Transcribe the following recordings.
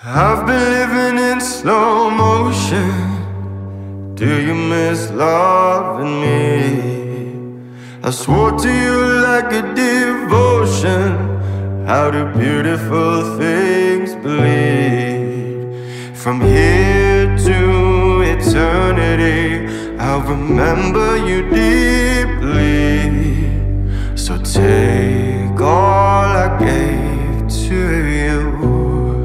I've been living in slow motion. Do you miss loving me? I swore to you like a devotion. How do beautiful things bleed? From here to eternity, I'll remember you deeply. So take all I gave to you.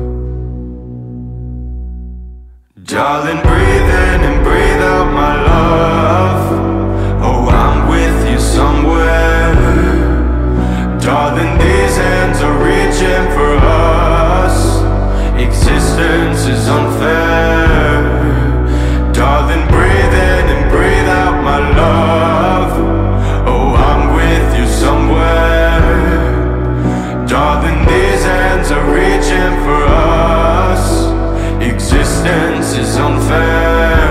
Darling, breathe in and breathe out my love. Oh, I'm with you somewhere. Darling, these hands are reaching for us. Existence is unfair. Darling, breathe in and breathe out my love. Oh, I'm with you somewhere. Darling, these hands are reaching for us. Existence is unfair.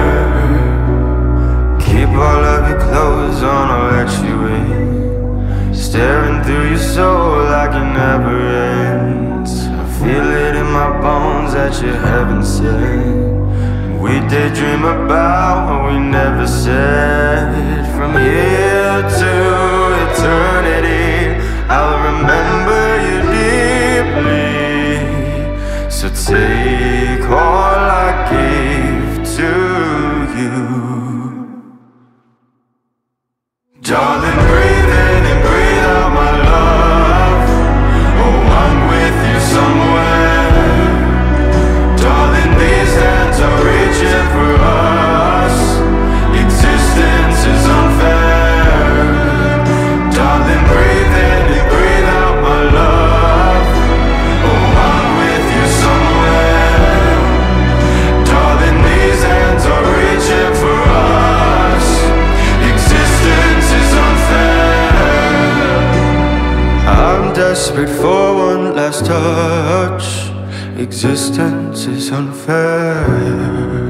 Keep all of your clothes on, I'll let you in. Staring through your soul like it never ends. I feel it in my bones that you're heaven sent. We daydream about what we never said. From here to eternity, I'll remember you deeply. So take all I gave to you. Darling, breathe in and breathe out my love. Oh, I'm with you somewhere. Darling, these hands are reaching for us. Existence is unfair. Darling, breathe in and breathe out my love. Oh, I'm with you somewhere. Darling, these hands are reaching for us. Existence is unfair. I'm desperate for one last touch. Existence is unfair.